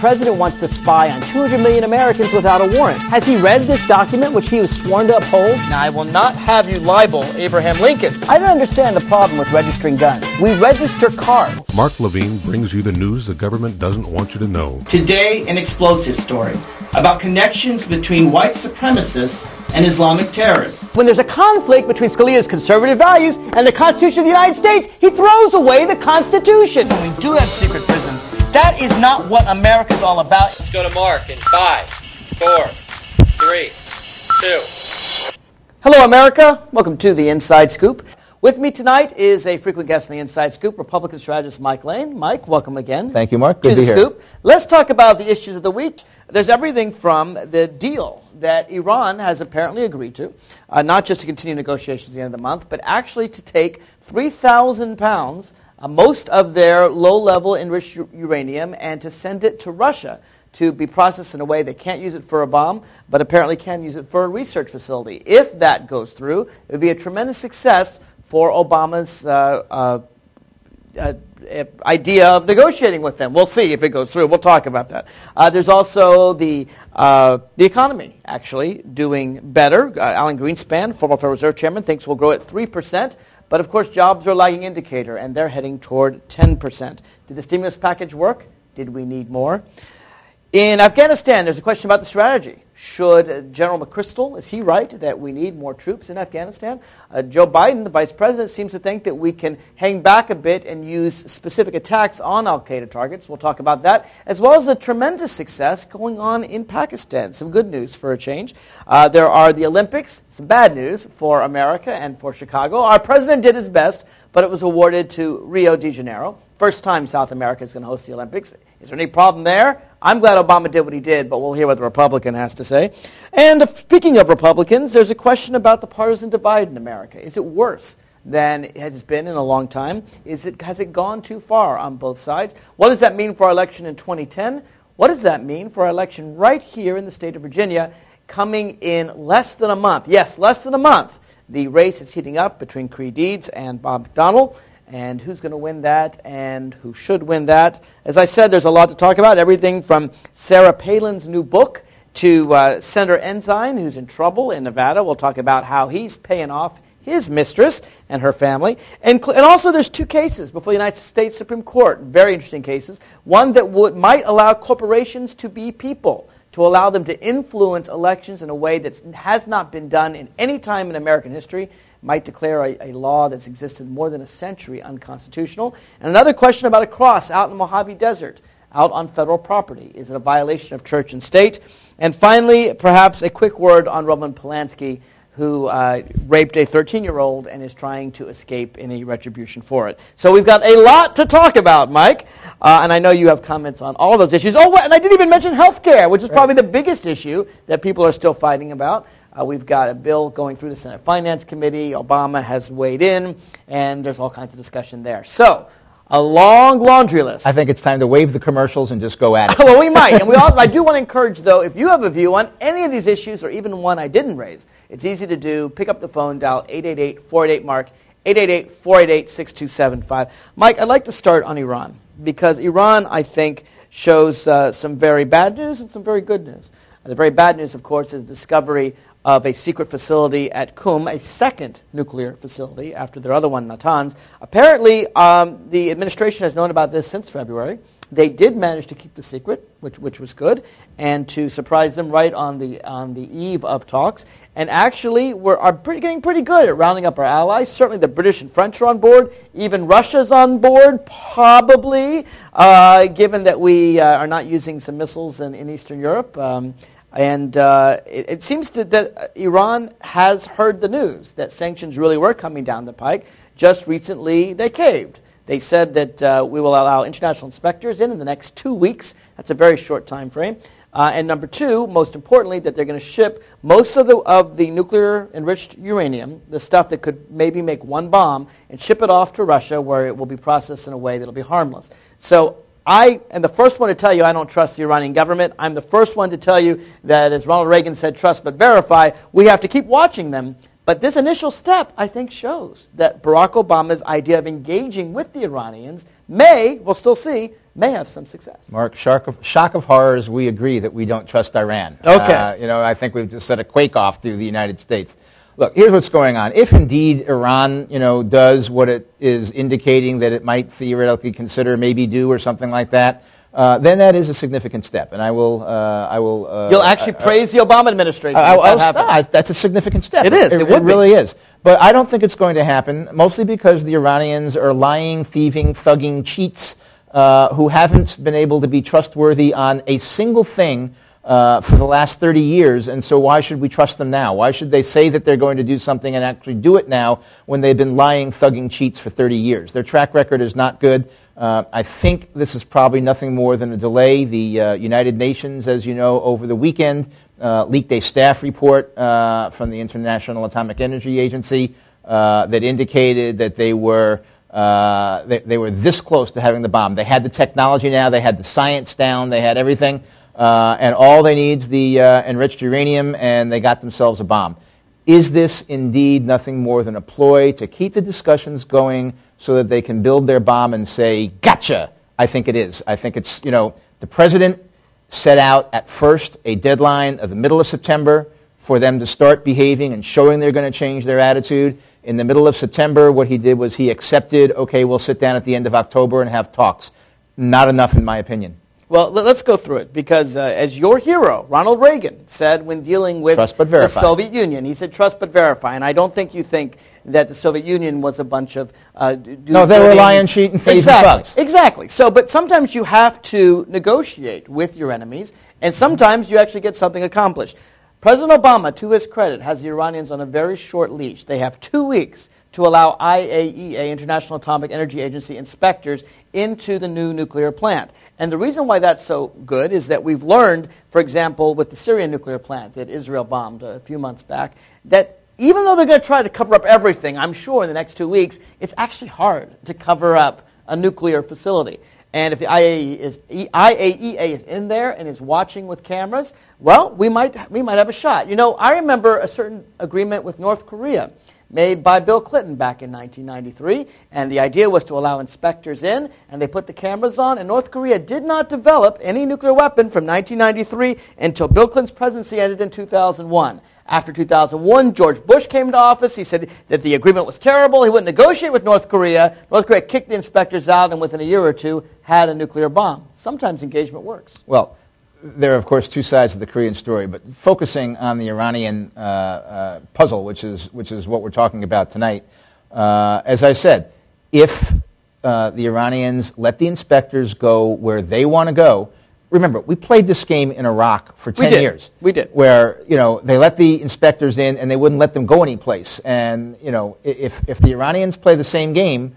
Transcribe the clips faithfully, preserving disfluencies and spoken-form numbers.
president wants to spy on two hundred million Americans without a warrant. Has he read this document, which he was sworn to uphold? Now, I will not have you libel Abraham Lincoln. I don't understand the problem with registering guns. We register cars. Mark Levine brings you the news the government doesn't want you to know. Today, an explosive story about connections between white supremacists and Islamic terrorists. When there's a conflict between Scalia's conservative values and the Constitution of the United States, he throws away the Constitution. When we do have secret prisons, that is not what America's all about. Let's go to Mark in five, four, three, two. Hello, America. Welcome to the Inside Scoop. With me tonight is a frequent guest on the Inside Scoop, Republican strategist Mike Lane. Mike, welcome again. Thank you, Mark. Good to to be the here. Scoop. Let's talk about the issues of the week. There's everything from the deal that Iran has apparently agreed to, uh, not just to continue negotiations at the end of the month, but actually to take three thousand pounds, uh, most of their low-level enriched u- uranium, and to send it to Russia to be processed in a way they can't use it for a bomb, but apparently can use it for a research facility. If that goes through, it would be a tremendous success for Obama's uh, uh, uh, idea of negotiating with them. We'll see if it goes through. We'll talk about that. Uh, there's also the uh, the economy actually doing better. Uh, Alan Greenspan, former Federal Reserve Chairman, thinks we'll grow at three percent. But of course, jobs are a lagging indicator, and they're heading toward ten percent. Did the stimulus package work? Did we need more? In Afghanistan, there's a question about the strategy. Should General McChrystal, is he right that we need more troops in Afghanistan? Uh, Joe Biden, the vice president, seems to think that we can hang back a bit and use specific attacks on al-Qaeda targets. We'll talk about that, as well as the tremendous success going on in Pakistan. Some good news for a change. Uh, there are the Olympics, some bad news for America and for Chicago. Our president did his best, but it was awarded to Rio de Janeiro. First time South America is going to host the Olympics. Is there any problem there? I'm glad Obama did what he did, but we'll hear what the Republican has to say. And uh, speaking of Republicans, there's a question about the partisan divide in America. Is it worse than it has been in a long time? Is it, has it gone too far on both sides? What does that mean for our election in twenty ten? What does that mean for our election right here in the state of Virginia coming in less than a month? Yes, less than a month. The race is heating up between Creed Deeds and Bob McDonnell. And who's going to win that, and who should win that? As I said, there's a lot to talk about, everything from Sarah Palin's new book to uh, Senator Ensign, who's in trouble in Nevada. We'll talk about how he's paying off his mistress and her family. And, cl- and also there's two cases before the United States Supreme Court, very interesting cases. One that would might allow corporations to be people, to allow them to influence elections in a way that has not been done in any time in American history. Might declare a, a law that's existed more than a century unconstitutional. And another question about a cross out in the Mojave Desert, out on federal property. Is it a violation of church and state? And finally, perhaps a quick word on Roman Polanski, who uh, raped a thirteen-year-old and is trying to escape any retribution for it. So we've got a lot to talk about, Mike. Uh, and I know you have comments on all of those issues. Oh, and I didn't even mention health care, which is probably the biggest issue that people are still fighting about. Uh, we've got a bill going through the Senate Finance Committee. Obama has weighed in, and there's all kinds of discussion there. So, a long laundry list. I think it's time to waive the commercials and just go at it. Well, we might. And we also, I do want to encourage, though, if you have a view on any of these issues, or even one I didn't raise, it's easy to do. Pick up the phone, dial eight eight eight, four eight eight, MARK, eight eight eight, four eight eight, six two seven five. Mike, I'd like to start on Iran, because Iran, I think, shows uh, some very bad news and some very good news. Uh, the very bad news, of course, is the discovery of a secret facility at Qum, a second nuclear facility after their other one, Natanz. Apparently, um, the administration has known about this since February. They did manage to keep the secret, which which was good, and to surprise them right on the on the eve of talks. And actually, we're are pretty, getting pretty good at rounding up our allies. Certainly, the British and French are on board. Even Russia's on board, probably, uh, given that we uh, are not using some missiles in, in Eastern Europe. Um, And uh, it, it seems to, that Iran has heard the news that sanctions really were coming down the pike. Just recently, they caved. They said that uh, we will allow international inspectors in in the next two weeks. That's a very short time frame. Uh, and number two, most importantly, that they're going to ship most of the of the nuclear-enriched uranium, the stuff that could maybe make one bomb, and ship it off to Russia, where it will be processed in a way that will be harmless. So I am the first one to tell you I don't trust the Iranian government. I'm the first one to tell you that, as Ronald Reagan said, trust but verify. We have to keep watching them. But this initial step, I think, shows that Barack Obama's idea of engaging with the Iranians may, we'll still see, may have some success. Mark, shock of, shock of horrors, we agree that we don't trust Iran. Okay. Uh, you know, I think we've just set a quake off through the United States. Look, here's what's going on. If indeed Iran, you know, does what it is indicating that it might theoretically consider maybe do or something like that, uh, then that is a significant step. And I will, uh, I will. Uh, You'll actually I, praise the Obama administration. I, if I, that I, happens. no, that's a significant step. It is. It, It would it really is. But I don't think it's going to happen, mostly because the Iranians are lying, thieving, thugging cheats uh, who haven't been able to be trustworthy on a single thing uh, for the last thirty years. And so why should we trust them now? Why should they say that they're going to do something and actually do it now when they've been lying, thugging cheats for thirty years? Their track record is not good. Uh, I think this is probably nothing more than a delay. The uh, United Nations, as you know, over the weekend, uh, leaked a staff report uh, from the International Atomic Energy Agency uh, that indicated that they were uh, they, they were this close to having the bomb. They had the technology now. They had the science down. They had everything. Uh, and all they need is the uh, enriched uranium, and they got themselves a bomb. Is this indeed nothing more than a ploy to keep the discussions going so that they can build their bomb and say, gotcha? I think it is. I think it's, you know, the president set out at first a deadline of the middle of September for them to start behaving and showing they're going to change their attitude. In the middle of September, what he did was he accepted, okay, we'll sit down at the end of October and have talks. Not enough, in my opinion. Well, let's go through it, because uh, as your hero, Ronald Reagan, said when dealing with Trust but verify. the Soviet Union, he said, trust but verify. And I don't think you think that the Soviet Union was a bunch of... Uh, no, they were lying, cheating, phasing exactly, thugs. Exactly. So, but sometimes you have to negotiate with your enemies, and sometimes you actually get something accomplished. President Obama, to his credit, has the Iranians on a very short leash. They have two weeks to allow I A E A, International Atomic Energy Agency, inspectors into the new nuclear plant. And the reason why that's so good is that we've learned, for example, with the Syrian nuclear plant that Israel bombed a few months back, that even though they're going to try to cover up everything, I'm sure in the next two weeks, it's actually hard to cover up a nuclear facility. And if the I A E A is, I A E A is in there and is watching with cameras, well, we might, we might have a shot. You know, I remember a certain agreement with North Korea made by Bill Clinton back in nineteen ninety-three, and the idea was to allow inspectors in, and they put the cameras on, and North Korea did not develop any nuclear weapon from nineteen ninety-three until Bill Clinton's presidency ended in two thousand one. After two thousand one, George Bush came to office. He said that the agreement was terrible. He wouldn't negotiate with North Korea. North Korea kicked the inspectors out, and within a year or two had a nuclear bomb. Sometimes engagement works. Well, there are, of course, two sides of the Korean story, but focusing on the Iranian uh, uh, puzzle, which is, which is what we're talking about tonight, uh, as I said, if uh, the Iranians let the inspectors go where they want to go, remember, we played this game in Iraq for ten we did. years. We did. Where, you know, they let the inspectors in and they wouldn't let them go anyplace. And, you know, if, if the Iranians play the same game,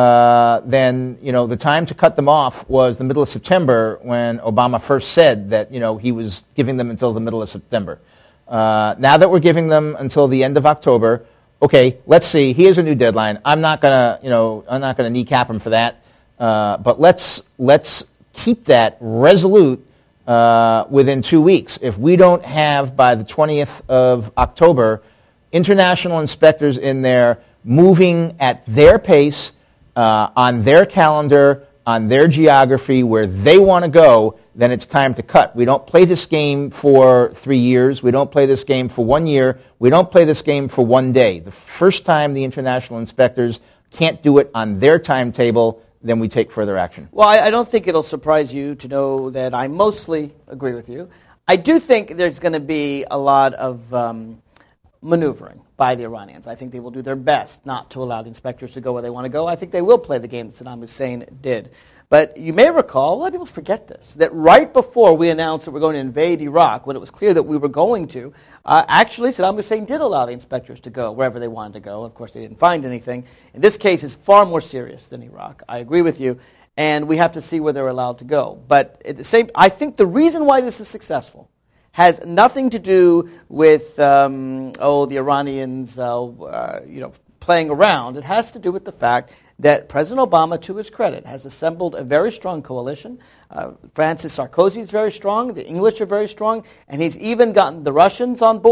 uh, then, you know, the time to cut them off was the middle of September when Obama first said that, you know, he was giving them until the middle of September. Uh, now that we're giving them until the end of October, okay, let's see, here's a new deadline. I'm not going to, you know, I'm not going to kneecap them for that. Uh, but let's, let's keep that resolute uh, within two weeks. If we don't have, by the twentieth of October, international inspectors in there moving at their pace, uh, on their calendar, on their geography, where they want to go, then it's time to cut. We don't play this game for three years. We don't play this game for one year. We don't play this game for one day. The first time the international inspectors can't do it on their timetable, then we take further action. Well, I, I don't think it'll surprise you to know that I mostly agree with you. I do think there's going to be a lot of um, maneuvering by the Iranians. I think they will do their best not to allow the inspectors to go where they want to go. I think they will play the game that Saddam Hussein did. But you may recall, a lot of people forget this, that right before we announced that we're going to invade Iraq, when it was clear that we were going to, uh, actually Saddam Hussein did allow the inspectors to go wherever they wanted to go. Of course, they didn't find anything. In this case, it's far more serious than Iraq. I agree with you. And we have to see where they're allowed to go. But at the same, I think the reason why this is successful has nothing to do with, um, oh, the Iranians, uh, uh, you know, playing around. It has to do with the fact that President Obama, to his credit, has assembled a very strong coalition. Uh, Francis Sarkozy is very strong. The English are very strong. And he's even gotten the Russians on board.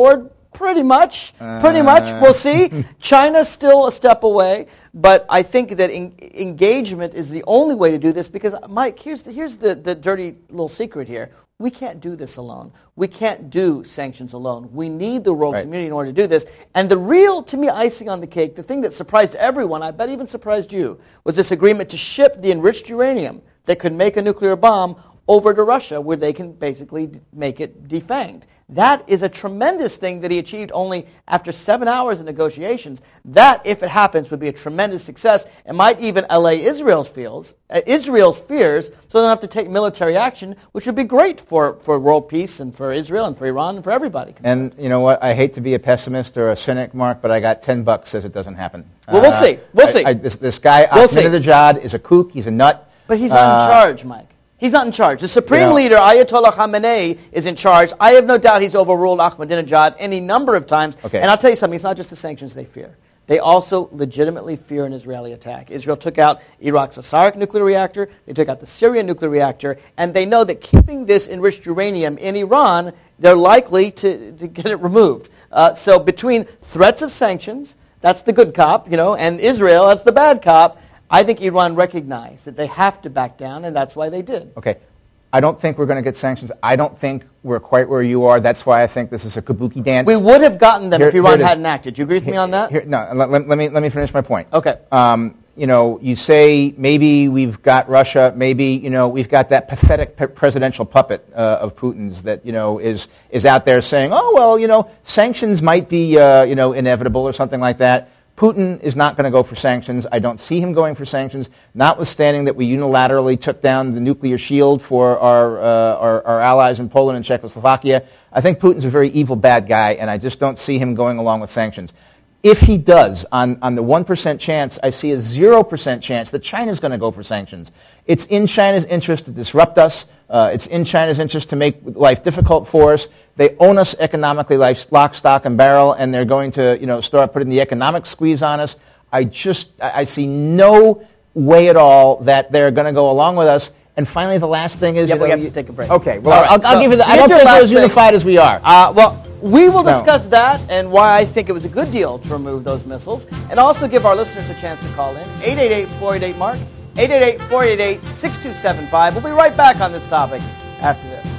Pretty much. Uh, Pretty much. We'll see. China's still a step away, but I think that en- engagement is the only way to do this because, Mike, here's the, here's the, the dirty little secret here. We can't do this alone. We can't do sanctions alone. We need the world right. community in order to do this. And the real, to me, icing on the cake, the thing that surprised everyone, I bet even surprised you, was this agreement to ship the enriched uranium that could make a nuclear bomb over to Russia, where they can basically d- make it defanged. That is a tremendous thing that he achieved only after seven hours of negotiations. That, if it happens, would be a tremendous success and might even allay Israel's fears, uh, Israel's fears, so they don't have to take military action, which would be great for, for world peace and for Israel and for Iran and for everybody. And you know what? I hate to be a pessimist or a cynic, Mark, but I got ten bucks says it doesn't happen. Well, we'll Uh, see. We'll I- see. I, this, this guy, We'll see. Ahmadinejad, is a kook. He's a nut. But he's not Uh, in charge, Mike. He's not in charge. The supreme You know- leader, Ayatollah Khamenei, is in charge. I have no doubt he's overruled Ahmadinejad any number of times. Okay. And I'll tell you something, it's not just the sanctions they fear. They also legitimately fear an Israeli attack. Israel took out Iraq's Osirak nuclear reactor, they took out the Syrian nuclear reactor, and they know that keeping this enriched uranium in Iran, they're likely to, to get it removed. Uh, so between threats of sanctions, that's the good cop, you know, and Israel, that's the bad cop, I think Iran recognized that they have to back down, and that's why they did. Okay. I don't think we're going to get sanctions. I don't think we're quite where you are. That's why I think this is a kabuki dance. We would have gotten them Here- if here Iran it is. hadn't acted. Do you agree with me on that? Here, no, let, let, let me, let me finish my point. Okay. Um, you know, you say maybe we've got Russia, maybe, you know, we've got that pathetic pe- presidential puppet uh, of Putin's that, you know, is, is out there saying, oh, well, you know, sanctions might be, uh, you know, inevitable or something like that. Putin is not going to go for sanctions. I don't see him going for sanctions, notwithstanding that we unilaterally took down the nuclear shield for our, uh, our, our allies in Poland and Czechoslovakia. I think Putin's a very evil, bad guy, and I just don't see him going along with sanctions. If he does, on, on the one percent chance, I see a zero percent chance that China's going to go for sanctions. It's in China's interest to disrupt us. Uh, it's in China's interest to make life difficult for us. They own us economically like lock, stock, and barrel, and they're going to, you know, start putting the economic squeeze on us. I just, I I see no way at all that they're going to go along with us. And finally, the last thing is... Yeah, you we know, have you- to take a break. Okay, well, All right, I'll, I'll so give you the... I here's don't your think we're last as thing. unified as we are. Uh, well, we will No. discuss that and why I think it was a good deal to remove those missiles, and also give our listeners a chance to call in. eight eight eight, four eight eight, MARK, eight eight eight, four eight eight, six two seven five. We'll be right back on this topic after this.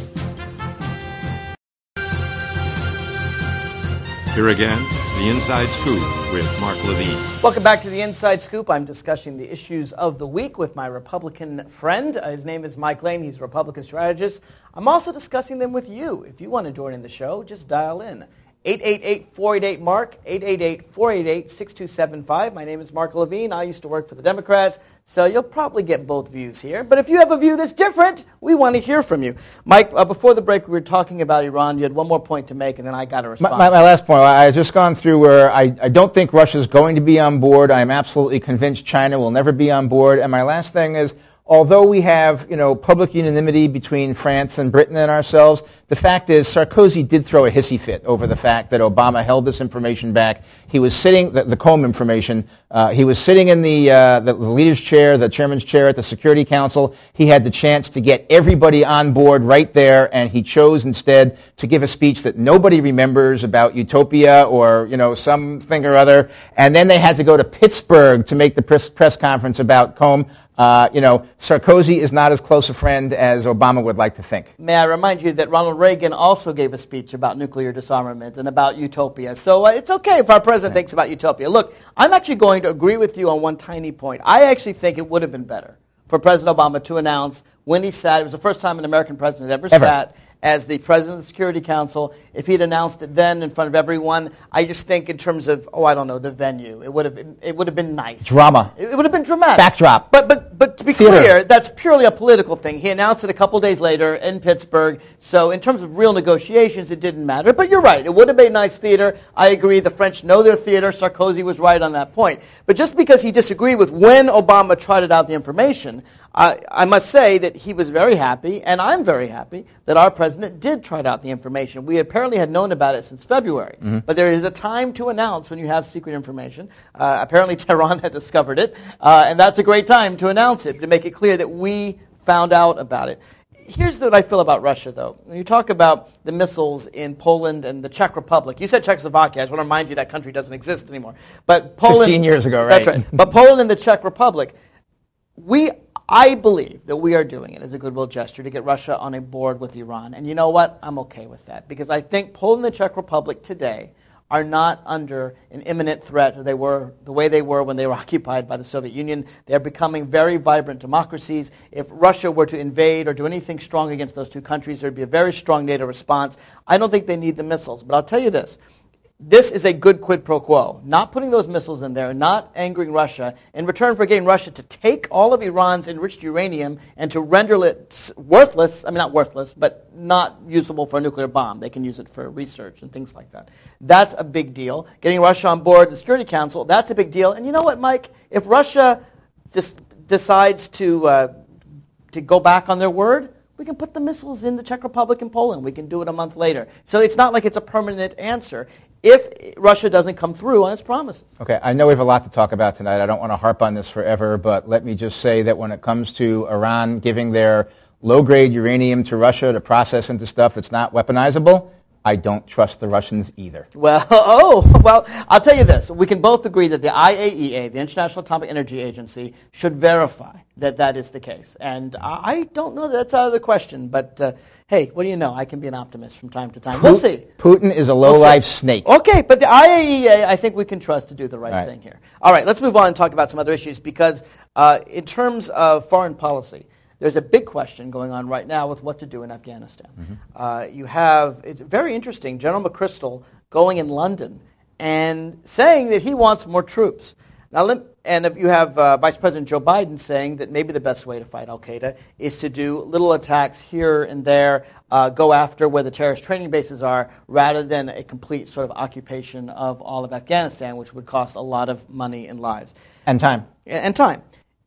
Here again, the Inside Scoop with Mark Levine. Welcome back to the Inside Scoop. I'm discussing the issues of the week with my Republican friend. Uh, his name is Mike Lane. He's a Republican strategist. I'm also discussing them with you. If you want to join in the show, just dial in. eight eight eight, four eight eight, MARK, eight eight eight, four eight eight, six two seven five. My name is Mark Levine. I used to work for the Democrats, so you'll probably get both views here. But if you have a view that's different, we want to hear from you. Mike, uh, before the break, we were talking about Iran. You had one more point to make, and then I got to respond. My, my, my last point, I had just gone through where I, I don't think Russia's going to be on board. I am absolutely convinced China will never be on board. And my last thing is, although we have, you know, public unanimity between France and Britain and ourselves, the fact is Sarkozy did throw a hissy fit over the fact that Obama held this information back. He was sitting, the, the Comey information, uh, he was sitting in the, uh, the, the leader's chair, the chairman's chair at the Security Council. He had the chance to get everybody on board right there, and he chose instead to give a speech that nobody remembers about utopia or, you know, something or other. And then they had to go to Pittsburgh to make the press, press conference about Comey. Uh, you know, Sarkozy is not as close a friend as Obama would like to think. May I remind you that Ronald Reagan also gave a speech about nuclear disarmament and about utopia. So uh, it's okay if our president thinks about utopia. Look, I'm actually going to agree with you on one tiny point. I actually think it would have been better for President Obama to announce when he sat, it was the first time an American president ever, Ever. sat as the president of the Security Council. If he had announced it then in front of everyone, I just think in terms of, oh, I don't know, the venue, it would have been, it would have been nice. Drama. It, it would have been dramatic. Backdrop. But but but to be Theater. clear, that's purely a political thing. He announced it a couple days later in Pittsburgh. So in terms of real negotiations, it didn't matter. But you're right. It would have been nice theater. I agree. The French know their theater. Sarkozy was right on that point. But just because he disagreed with when Obama trotted out the information, I, I must say that he was very happy, and I'm very happy, that our president did trot out the information. We apparently had known about it since February. Mm-hmm. But there is a time to announce when you have secret information. Uh, apparently Tehran had discovered it, uh, and that's a great time to announce it, to make it clear that we found out about it. here's what I feel about Russia, though. When you talk about the missiles in Poland and the Czech Republic, you said Czechoslovakia. I just want to remind you that country doesn't exist anymore. But Poland, fifteen years ago, right? That's right. But Poland and the Czech Republic, we, I believe that we are doing it as a goodwill gesture to get Russia on a board with Iran. And you know what? I'm okay with that because I think Poland and the Czech Republic today are not under an imminent threat. They were the way they were when they were occupied by the Soviet Union. They're becoming very vibrant democracies. If Russia were to invade or do anything strong against those two countries, there would be a very strong NATO response. I don't think they need the missiles. But I'll tell you this. This is a good quid pro quo. Not putting those missiles in there, not angering Russia, in return for getting Russia to take all of Iran's enriched uranium and to render it worthless, I mean not worthless, but not usable for a nuclear bomb. They can use it for research and things like that. That's a big deal. Getting Russia on board the Security Council, that's a big deal. And you know what, Mike? If Russia just decides to, uh, to go back on their word, we can put the missiles in the Czech Republic and Poland. We can do it a month later. So it's not like it's a permanent answer if Russia doesn't come through on its promises. Okay, I know we have a lot to talk about tonight. I don't want to harp on this forever, but let me just say that when it comes to Iran giving their low-grade uranium to Russia to process into stuff that's not weaponizable, I don't trust the Russians either. Well, oh, well, I'll tell you this. We can both agree that the I A E A, the International Atomic Energy Agency, should verify that that is the case. And I don't know that that's out of the question, but uh, hey, what do you know? I can be an optimist from time to time. We'll see. Putin is a low-life we'll snake. Okay, but the I A E A, I think we can trust to do the right, right thing here. All right, let's move on and talk about some other issues because uh, in terms of foreign policy, there's a big question going on right now with what to do in Afghanistan. Mm-hmm. Uh, you have, it's very interesting, General McChrystal going in London and saying that he wants more troops. Now, let, and if you have uh, Vice President Joe Biden saying that maybe the best way to fight al-Qaeda is to do little attacks here and there, uh, go after where the terrorist training bases are, rather than a complete sort of occupation of all of Afghanistan, which would cost a lot of money and lives. And time. And, and time.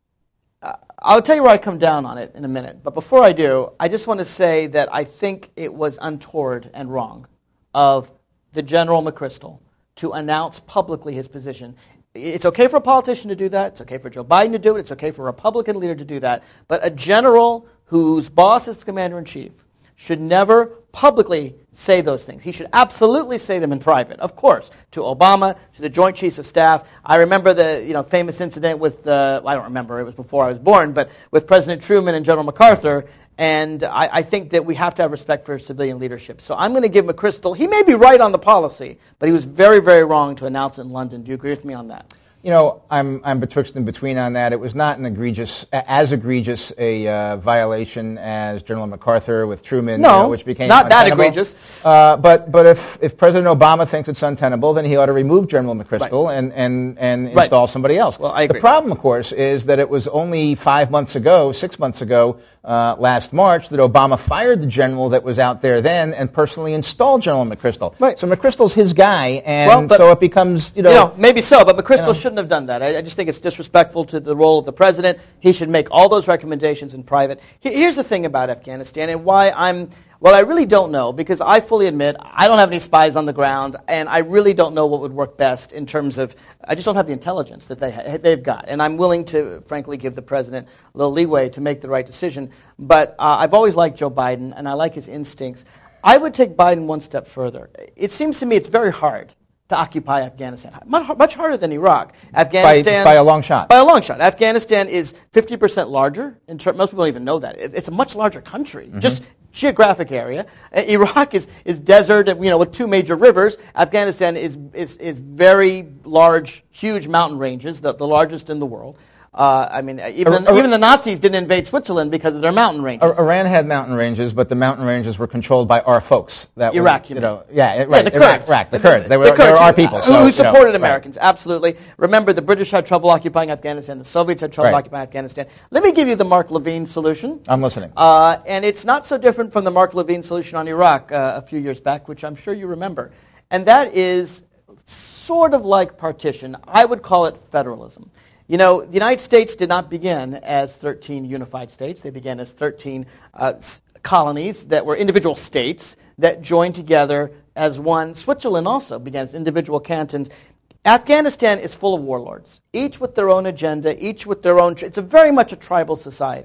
Uh, I'll tell you where I come down on it in a minute. But before I do, I just want to say that I think it was untoward and wrong of the General McChrystal to announce publicly his position. It's okay for a politician to do that. It's okay for Joe Biden to do it. It's okay for a Republican leader to do that. But a general whose boss is the commander-in-chief should never publicly say those things. He should absolutely say them in private, of course, to Obama, to the Joint Chiefs of Staff. I remember the you know famous incident with, uh, I don't remember, it was before I was born, but with President Truman and General MacArthur, and I, I think that we have to have respect for civilian leadership. So I'm going to give McChrystal, he may be right on the policy, but he was very, very wrong to announce it in London. Do you agree with me on that? You know, I'm I'm betwixt and between on that. It was not an egregious, as egregious a uh, violation as General MacArthur with Truman, no, you know, which became not untenable. that egregious. Uh, but but if, if President Obama thinks it's untenable, then he ought to remove General McChrystal right. and and, and right. install somebody else. Well, I agree. The problem, of course, is that it was only five months ago, six months ago, uh, last March, that Obama fired the general that was out there then and personally installed General McChrystal. Right. So McChrystal's his guy, and well, but, so it becomes, you know, you know, maybe so, but McChrystal you know, should shouldn't have done that. I, I just think it's disrespectful to the role of the president. He should make all those recommendations in private. He, here's the thing about Afghanistan and why I'm, well, I really don't know, because I fully admit I don't have any spies on the ground, and I really don't know what would work best in terms of, I just don't have the intelligence that they ha- they've got. And I'm willing to, frankly, give the president a little leeway to make the right decision. But uh, I've always liked Joe Biden, and I like his instincts. I would take Biden one step further. It seems to me it's very hard to occupy Afghanistan. Much, much harder than Iraq. Afghanistan by, by a long shot. By a long shot. Afghanistan is fifty percent larger. In ter- most people don't even know that. It, it's a much larger country. Mm-hmm. Just geographic area. Uh, Iraq is, is desert, you know, with two major rivers. Afghanistan is is, is very large, huge mountain ranges, the, the largest in the world. Uh, I mean, even, Ar- even the Nazis didn't invade Switzerland because of their mountain ranges. Ar- Iran had mountain ranges, but the mountain ranges were controlled by our folks. That Iraq, were, you, you know. know. Yeah, right. Yeah, the Kurds. Iraq, the Kurds. They were, the Kurds, they were our people. Who, so, who supported you know, Americans, right. absolutely. Remember, the British had trouble occupying Afghanistan. The Soviets had trouble right. occupying Afghanistan. Let me give you the Mark Levine solution. I'm listening. Uh, and it's not so different from the Mark Levine solution on Iraq uh, a few years back, which I'm sure you remember. And that is sort of like partition. I would call it federalism. You know, the United States did not begin as thirteen unified states. They began as thirteen uh, s- colonies that were individual states that joined together as one. Switzerland also began as individual cantons. Afghanistan is full of warlords, each with their own agenda, each with their own... Tri- it's a very much a tribal society.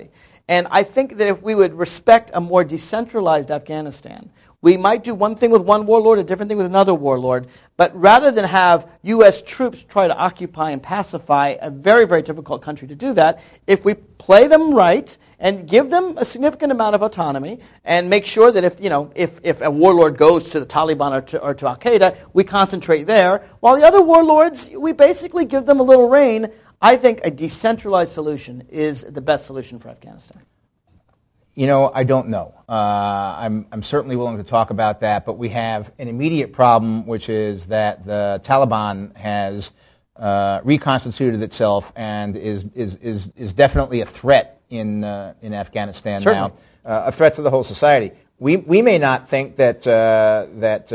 And I think that if we would respect a more decentralized Afghanistan, we might do one thing with one warlord, a different thing with another warlord, but rather than have U S troops try to occupy and pacify a very, very difficult country to do that, if we play them right and give them a significant amount of autonomy and make sure that if, you know, if, if a warlord goes to the Taliban or to, or to Al-Qaeda, we concentrate there, while the other warlords, we basically give them a little rein, I think a decentralized solution is the best solution for Afghanistan. You know, I don't know. Uh, I'm, I'm certainly willing to talk about that, but we have an immediate problem, which is that the Taliban has uh, reconstituted itself and is, is, is, is definitely a threat in, uh, in Afghanistan Certainly. now, uh, a threat to the whole society. We, we may not think that, uh, that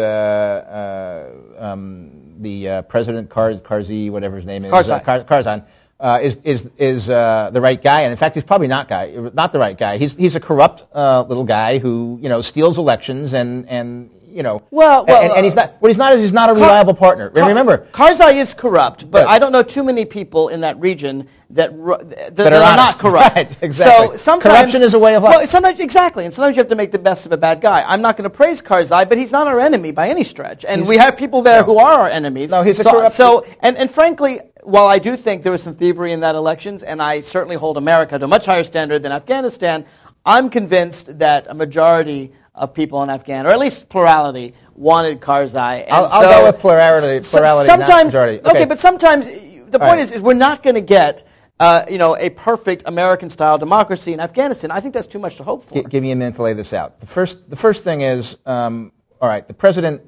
uh, uh, um, the uh, President Kar- Karzai, whatever his name is, Karzai. uh, Kar- Karzai, Uh, is is is uh, the right guy, and in fact, he's probably not guy, not the right guy. He's he's a corrupt uh, little guy who you know steals elections and and you know. Well, well, and, and he's not. What he's not is he's not a Kar- reliable partner. Kar- Remember, Karzai is corrupt, but Good. I don't know too many people in that region that ru- that, that are are not honest. corrupt. Right, exactly. So sometimes Corruption is a way of life. Well, sometimes exactly, and sometimes you have to make the best of a bad guy. I'm not going to praise Karzai, but he's not our enemy by any stretch, and He's- we have people there no. who are our enemies. No, he's a so, corrupt- So, and and frankly, while I do think there was some thievery in that elections, and I certainly hold America to a much higher standard than Afghanistan, I'm convinced that a majority of people in Afghanistan, or at least plurality, wanted Karzai. And I'll, I'll so, go with plurality. so- Plurality, not sometimes, majority. Okay. but sometimes the point right. is, is we're not going to get uh, you know a perfect American-style democracy in Afghanistan. I think that's too much to hope for. G- give me a minute to lay this out. The first the first thing is, um, all right, the president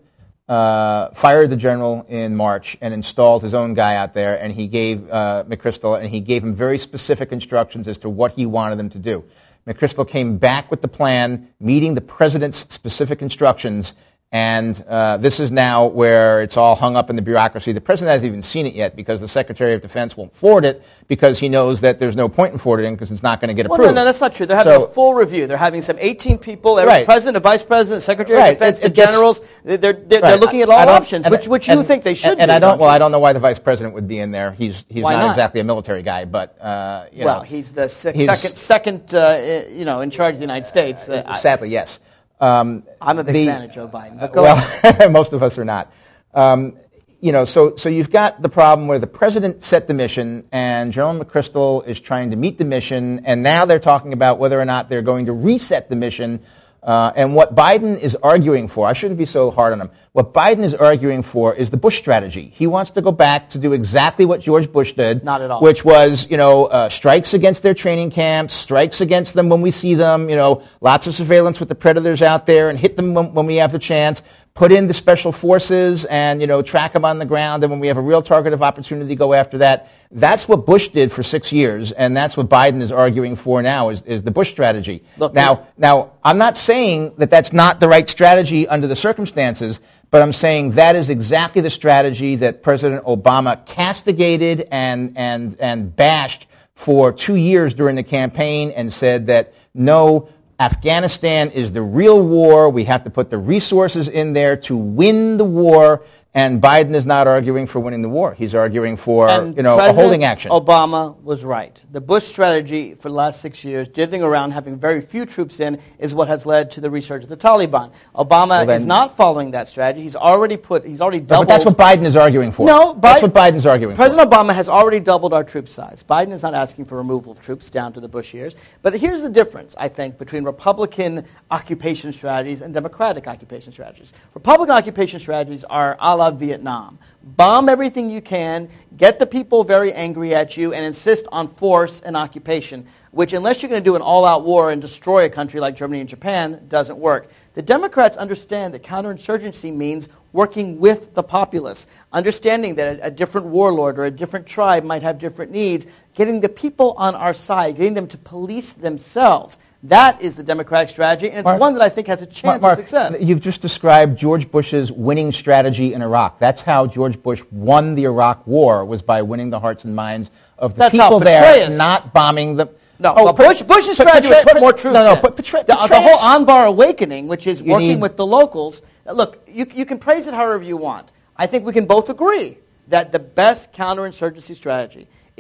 uh, fired the general in March and installed his own guy out there, and he gave uh, McChrystal, and he gave him very specific instructions as to what he wanted them to do. McChrystal came back with the plan, meeting the president's specific instructions, and uh, this is now where it's all hung up in the bureaucracy. The president hasn't even seen it yet because the Secretary of Defense won't forward it because he knows that there's no point in forwarding because it's not going to get Well, approved. no, no, that's not true. They're having So- a full review. They're having some eighteen people, every Right. president, a vice president, secretary Right. of defense, It- the it gets- generals. They're, they're, they're Right. looking at I all don't- options, and- which, which you and- think they should and, and do. I don't. Well, you? I don't know why the vice president would be in there. He's he's Why not, not? exactly a military guy, but uh, you Well, know, he's the se- he's- second, second, uh, you know, in charge of the United States. Uh, I- sadly, yes. Um, I'm a big the- fan of Joe Biden. But go ahead. well, most of us are not. Um, you know, so so you've got the problem where the president set the mission, and General McChrystal is trying to meet the mission, and now they're talking about whether or not they're going to reset the mission. Uh, and what Biden is arguing for, I shouldn't be so hard on him. What Biden is arguing for is the Bush strategy. He wants to go back to do exactly what George Bush did, Not at all. which was, you know, uh, strikes against their training camps, strikes against them when we see them, you know, lots of surveillance with the predators out there, and hit them when, when we have the chance. Put in the special forces and, you know, track them on the ground, and when we have a real target of opportunity, go after that. That's what Bush did for six years, and that's what Biden is arguing for now, is, is the Bush strategy. Look, now, now, I'm not saying that that's not the right strategy under the circumstances, but I'm saying that is exactly the strategy that President Obama castigated and, and, and bashed for two years during the campaign and said that, no, Afghanistan is the real war. We have to put the resources in there to win the war. And Biden is not arguing for winning the war. He's arguing for, And you know, a President holding action. Obama was right. The Bush strategy for the last six years, dithering around, having very few troops in, is what has led to the resurgence of the Taliban. Obama Well, then- is not following that strategy. He's already put, he's already No, doubled. but that's what Biden is arguing for. No, that's Biden- what Biden's arguing President for. Obama has already doubled our troop size. Biden is not asking for removal of troops down to the Bush years. But here's the difference, I think, between Republican occupation strategies and Democratic occupation strategies. Republican occupation strategies are a la Vietnam. Bomb everything you can, get the people very angry at you, and insist on force and occupation, which, unless you're going to do an all-out war and destroy a country like Germany and Japan, doesn't work. The Democrats understand that counterinsurgency means working with the populace, understanding that a, a different warlord or a different tribe might have different needs, getting the people on our side, getting them to police themselves. That is the Democratic strategy, and it's Mark, one that I think has a chance Mark, of success. You've just described George Bush's winning strategy in Iraq. That's how George Bush won the Iraq War, was by winning the hearts and minds of the That's how people there, Petraeus- not bombing them. No, Oh, well, Pet- Bush, Bush's Pet- strategy was Petra- put more troops No, no, in. but Petra- the, the Petraeus- whole Anbar Awakening, which is You working need- with the locals. Look, you, you can praise it however you want. I think we can both agree that the best counterinsurgency strategy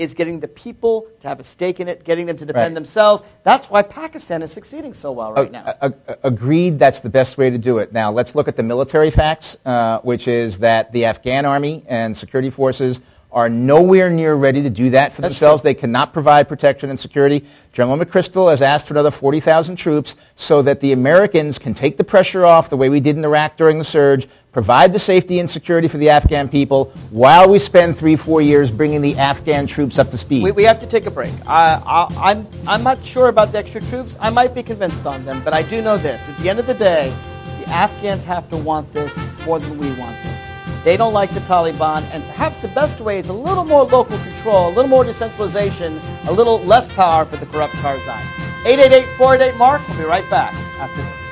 is getting the people to have a stake in it, getting them to defend Right. themselves. That's why Pakistan is succeeding so well right now. A- a- agreed, that's the best way to do it. Now, let's look at the military facts, uh, which is that the Afghan army and security forces are nowhere near ready to do that for That's themselves. true. They cannot provide protection and security. General McChrystal has asked for another forty thousand troops so that the Americans can take the pressure off the way we did in Iraq during the surge, provide the safety and security for the Afghan people while we spend three, four years bringing the Afghan troops up to speed. We, we have to take a break. I, I, I'm, I'm not sure about the extra troops. I might be convinced on them, but I do know this. At the end of the day, the Afghans have to want this more than we want this. They don't like the Taliban, and perhaps the best way is a little more local control, a little more decentralization, a little less power for the corrupt Karzai. eight eight eight, four eight eight, MARK. We'll be right back after this.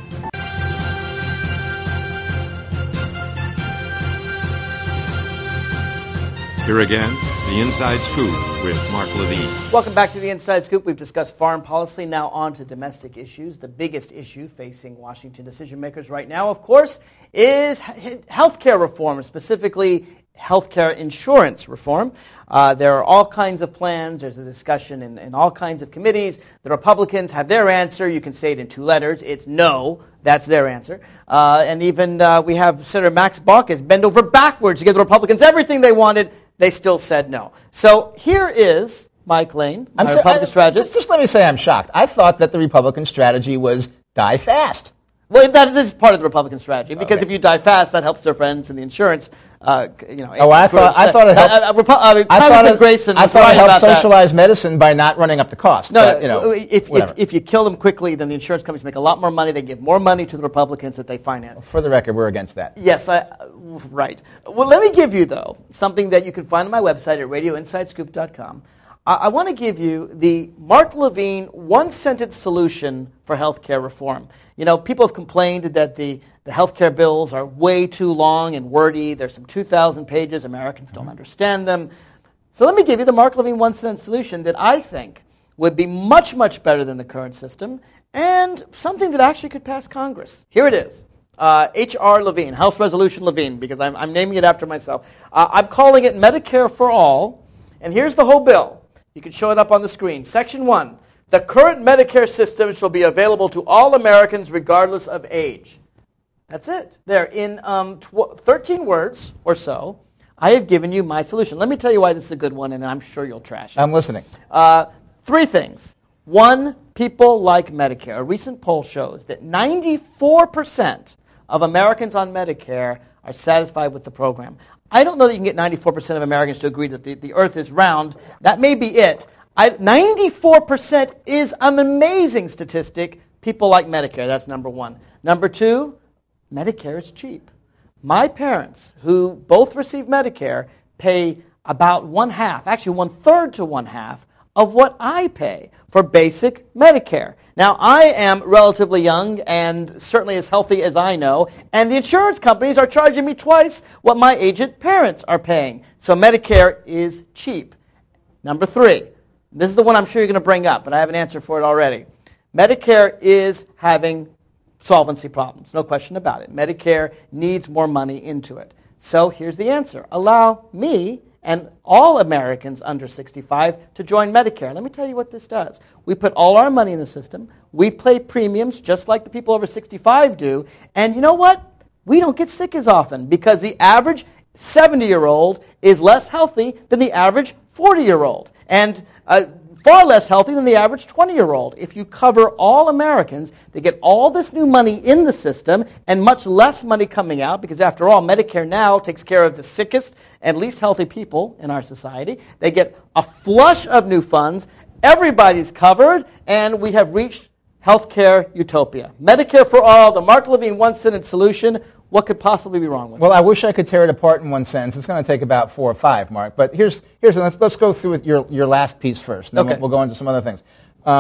Here again, the Inside Scoop with Mark Levine. Welcome back to the Inside Scoop. We've discussed foreign policy, now on to domestic issues. The biggest issue facing Washington decision makers right now, of course, is health care reform, specifically health care insurance reform. Uh, there are all kinds of plans. There's a discussion in, in all kinds of committees. The Republicans have their answer. You can say it in two letters. It's no. That's their answer. Uh, and even uh, we have Senator Max Baucus bend over backwards to give the Republicans everything they wanted. They still said no. So here is Mike Lane, my I'm so- Republican I- strategist. Just, just let me say I'm shocked. I thought that the Republican strategy was die fast. Well, that this is part of the Republican strategy because Okay. if you die fast, that helps their friends in the insurance. Uh, you know. Oh, I thought I thought it helped. Uh, uh, Repu- uh, I thought Congressman it, Grayson I was thought right it helped about that. socialize medicine by not running up the cost. No, but, you know, if, if whatever. if you kill them quickly, then the insurance companies make a lot more money. They give more money to the Republicans that they finance. For the record, we're against that. Yes, I, uh, right. Well, let me give you, though, something that you can find on my website at radio inside scoop dot com. I, I want to give you the Mark Levine one-sentence solution for health care reform. You know, people have complained that the, the health care bills are way too long and wordy. There's some two thousand pages. Americans don't understand them. So let me give you the Mark Levine one-sentence solution that I think would be much, much better than the current system and something that actually could pass Congress. Here it is. Uh, H R Levine, House Resolution Levine, because I'm, I'm naming it after myself. Uh, I'm calling it Medicare for All, and here's the whole bill. You can show it up on the screen. Section one, the current Medicare system shall be available to all Americans regardless of age. That's it. There, in um, tw- thirteen words or so, I have given you my solution. Let me tell you why this is a good one, and I'm sure you'll trash it. I'm listening. Uh, three things. One, people like Medicare. A recent poll shows that ninety-four percent of Americans on Medicare are satisfied with the program. I don't know that you can get ninety-four percent of Americans to agree that the, the earth is round. That may be it. I, ninety-four percent is an amazing statistic. People like Medicare. That's number one. Number two, Medicare is cheap. My parents, who both receive Medicare, pay about one half, actually one third to one half, of what I pay for basic Medicare. Now, I am relatively young and certainly as healthy as I know, and the insurance companies are charging me twice what my aged parents are paying. So Medicare is cheap. Number three, this is the one I'm sure you're going to bring up, but I have an answer for it already. Medicare is having solvency problems, no question about it. Medicare needs more money into it. So here's the answer. Allow me and all Americans under sixty-five to join Medicare. Let me tell you what this does. We put all our money in the system. We pay premiums just like the people over sixty-five do. And you know what? We don't get sick as often because the average seventy-year-old is less healthy than the average forty-year-old. And uh, far less healthy than the average twenty-year-old. If you cover all Americans, they get all this new money in the system and much less money coming out because, after all, Medicare now takes care of the sickest and least healthy people in our society. They get a flush of new funds. Everybody's covered, and we have reached healthcare utopia. Medicare for all, the Mark Levine one-sentence solution. What could possibly be wrong with it? Well, I wish I could tear it apart in one sentence. It's going to take about four or five, Mark. But here's here's let's let's go through with your your last piece first. And then Okay. we'll, we'll go into some other things. Um,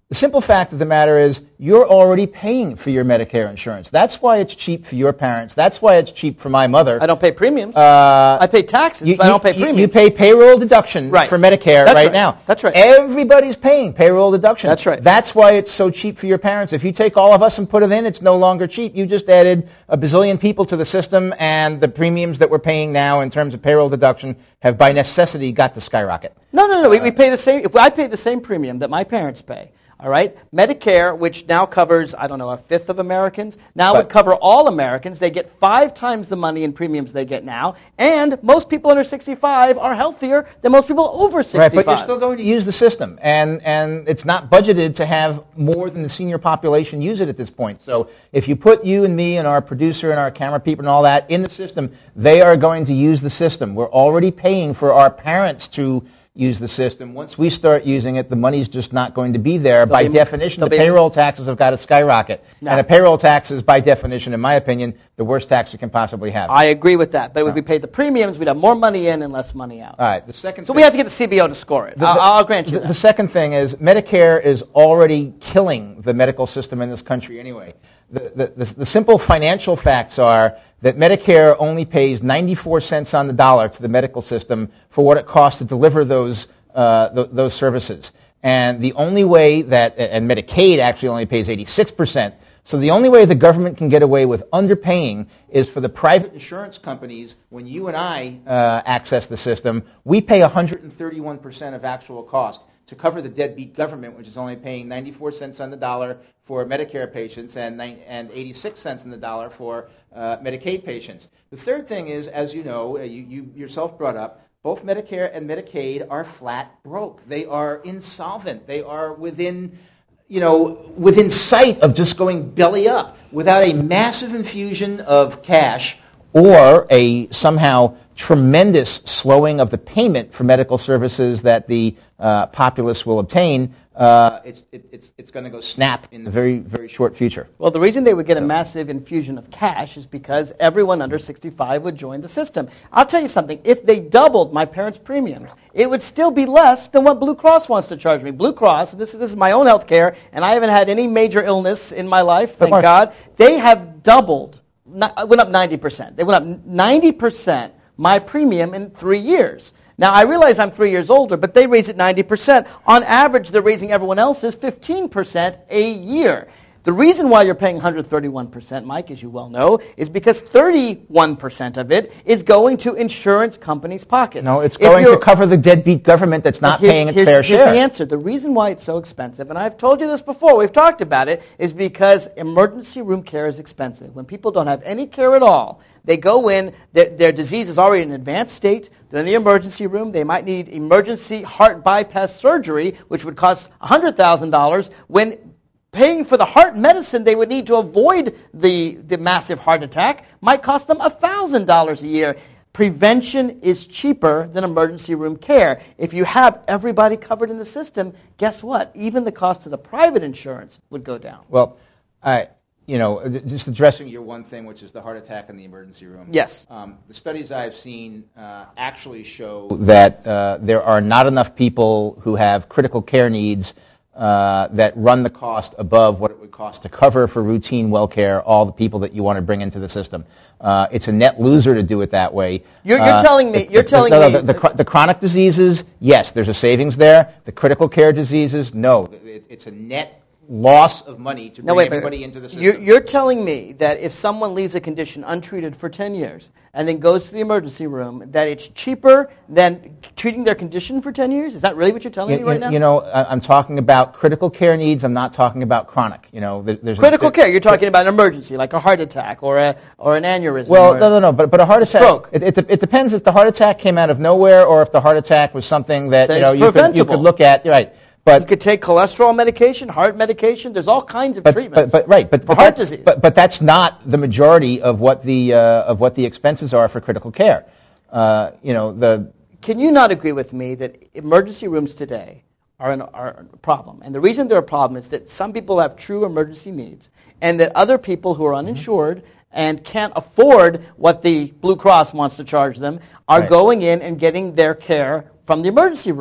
The simple fact of the matter is you're already paying for your Medicare insurance. That's why it's cheap for your parents. That's why it's cheap for my mother. I don't pay premiums. Uh, I pay taxes, you, but I don't pay you, premiums. You pay payroll deduction right. for Medicare That's right, right now. That's right. Everybody's paying payroll deduction. That's right. That's why it's so cheap for your parents. If you take all of us and put it in, it's no longer cheap. You just added a bazillion people to the system, and the premiums that we're paying now in terms of payroll deduction have by necessity got to skyrocket. No, no, no. We, we pay the same. If I pay the same premium that my parents pay, all right, Medicare, which now covers, I don't know, a fifth of Americans, now But- would cover all Americans. They get five times the money in premiums they get now, and most people under sixty-five are healthier than most people over sixty-five. Right, but you're still going to use the system, and, and it's not budgeted to have more than the senior population use it at this point. So if you put you and me and our producer and our camera people and all that in the system, they are going to use the system. We're already paying for our parents to use the system. Once we start using it, the money's just not going to be there. By be- definition, the be- payroll taxes have got to skyrocket. No. And a payroll tax is, by definition, in my opinion, the worst tax you can possibly have. I agree with that. But if we paid the premiums, we'd have more money in and less money out. All right, the second So thing- we have to get the C B O to score it. The- I'll, the- I'll grant you the, that. the second thing is Medicare is already killing the medical system in this country anyway. The, the, the, the simple financial facts are that Medicare only pays ninety-four cents on the dollar to the medical system for what it costs to deliver those, uh, th- those services. And the only way that, and Medicaid actually only pays eighty-six percent. So the only way the government can get away with underpaying is for the private insurance companies. When you and I uh, access the system, we pay one hundred thirty-one percent of actual cost to cover the deadbeat government, which is only paying ninety-four cents on the dollar for Medicare patients and, nine, and eighty-six cents on the dollar for uh, Medicaid patients. The third thing is, as you know, uh, you, you yourself brought up, both Medicare and Medicaid are flat broke. They are insolvent. They are within, you know, within sight of just going belly up without a massive infusion of cash or a somehow tremendous slowing of the payment for medical services that the uh, populace will obtain. Uh, it's it, it's it's going to go snap in the very very short future. Well, the reason they would get a massive infusion of cash is because everyone under sixty-five would join the system. I'll tell you something. If they doubled my parents' premiums, it would still be less than what Blue Cross wants to charge me. Blue Cross, and this is, this is my own health care, and I haven't had any major illness in my life, thank Mark, God. They have doubled, not, went up ninety percent. They went up ninety percent my premium in three years. Now, I realize I'm three years older, but they raise it ninety percent. On average, they're raising everyone else's fifteen percent a year. The reason why you're paying one hundred thirty-one percent, Mike, as you well know, is because thirty-one percent of it is going to insurance companies' pockets. No, it's If going to you're- cover the deadbeat government that's not Here- paying its here's, fair here's share. the answer. The reason why it's so expensive, and I've told you this before, we've talked about it, is because emergency room care is expensive. When people don't have any care at all, they go in, their, their disease is already in an advanced state, they're in the emergency room, they might need emergency heart bypass surgery, which would cost one hundred thousand dollars, when paying for the heart medicine they would need to avoid the, the massive heart attack might cost them one thousand dollars a year. Prevention is cheaper than emergency room care. If you have everybody covered in the system, guess what? Even the cost of the private insurance would go down. Well, I, you know, just addressing your one thing, which is the heart attack in the emergency room. Yes. Um, the studies I've seen uh, actually show that uh, there are not enough people who have critical care needs uh, that run the cost above what it would cost to cover for routine well care all the people that you want to bring into the system. Uh, it's a net loser to do it that way. You're, you're Uh, telling me. the- You're the- telling no, no, me. The, the, chro- the chronic diseases, yes, there's a savings there. The critical care diseases, no. It, it's a net loss of money to bring No, wait, everybody wait. into the system. You're, you're telling me that if someone leaves a condition untreated for ten years and then goes to the emergency room, that it's cheaper than treating their condition for ten years? Is that really what you're telling You, me right you- now? you know, I- I'm talking about critical care needs. I'm not talking about chronic. You know, there- there's a- Critical there- care, you're talking about an emergency, like a heart attack or a or an aneurysm. Well, or no, no, no. But but a heart attack. stroke. It, it, it depends if the heart attack came out of nowhere or if the heart attack was something that That you know is you could you preventable. could look at. Right. But You could take cholesterol medication, heart medication. There's all kinds of but, treatments. but, but right, but for but heart that- disease. But but that's not the majority of what the uh, of what the expenses are for critical care. Uh, you know the. Can you not agree with me that emergency rooms today are, an, are a problem? And the reason they're a problem is that some people have true emergency needs, and that other people who are uninsured and can't afford what the Blue Cross wants to charge them are Right. going in and getting their care from the emergency room.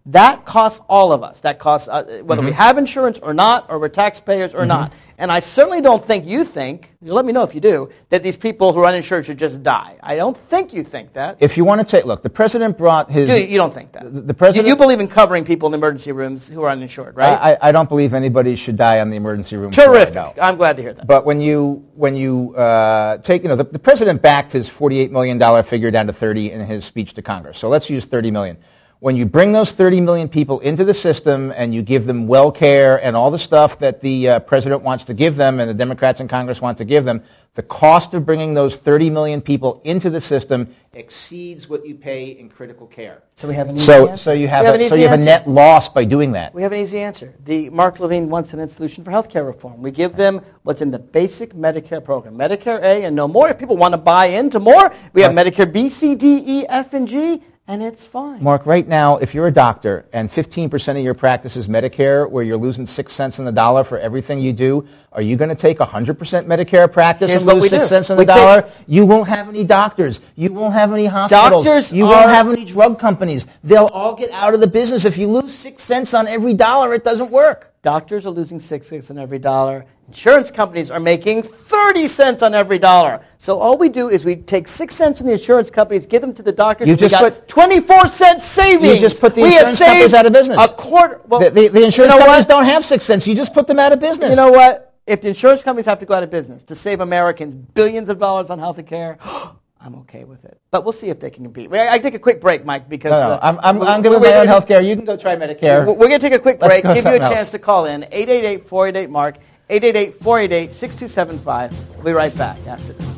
That costs all of us. That costs, uh, whether mm-hmm. we have insurance or not, or we're taxpayers or mm-hmm. not. And I certainly don't think you think, you let me know if you do, that these people who are uninsured should just die. I don't think you think that. If you want to take, look, the president brought his... Do you, you don't think that? The, the president... You, you believe in covering people in emergency rooms who are uninsured, right? I, I don't believe anybody should die on the emergency room. Terrific. I'm glad to hear that. But when you, when you uh, take, you know, the, the president backed his forty-eight million dollars figure down to thirty in his speech to Congress. So let's use thirty million dollars. When you bring those thirty million people into the system and you give them well care and all the stuff that the uh, president wants to give them and the Democrats in Congress want to give them, the cost of bringing those thirty million people into the system exceeds what you pay in critical care. So we have an easy so, answer. So you have, have a, so you have a net loss by doing that. We have an easy answer. The Mark Levine wants an solution for health care reform. We give them what's in the basic Medicare program. Medicare A and no more. If people want to buy into more, we have right. Medicare B, C, D, E, F, and G. And it's fine. Mark, right now, if you're a doctor and fifteen percent of your practice is Medicare, where you're losing six cents on the dollar for everything you do, are you going to take one hundred percent Medicare practice Here's and lose six do. cents on we the dollar? You won't have any doctors. You won't have any hospitals. Doctors you are, won't have any drug companies. They'll all get out of the business. If you lose six cents on every dollar, it doesn't work. Doctors are losing six cents on every dollar. Insurance companies are making thirty cents on every dollar. So all we do is we take six cents from the insurance companies, give them to the doctors, you and just we got put, twenty-four cent savings. You just put the we insurance companies out of business. A quarter. Well, the, the, the insurance you know companies what? don't have six cents. You just put them out of business. You know what? If the insurance companies have to go out of business to save Americans billions of dollars on health care, I'm okay with it. But we'll see if they can compete. I, I take a quick break, Mike, because... No, no, uh, I'm, I'm, we, I'm going to my own health care. You can go try Medicare. We're going to take a quick break, give you a chance else. to call in. eight eight eight, four eight eight, M A R K, eight eight eight, four eight eight, six two seven five. We'll be right back after this.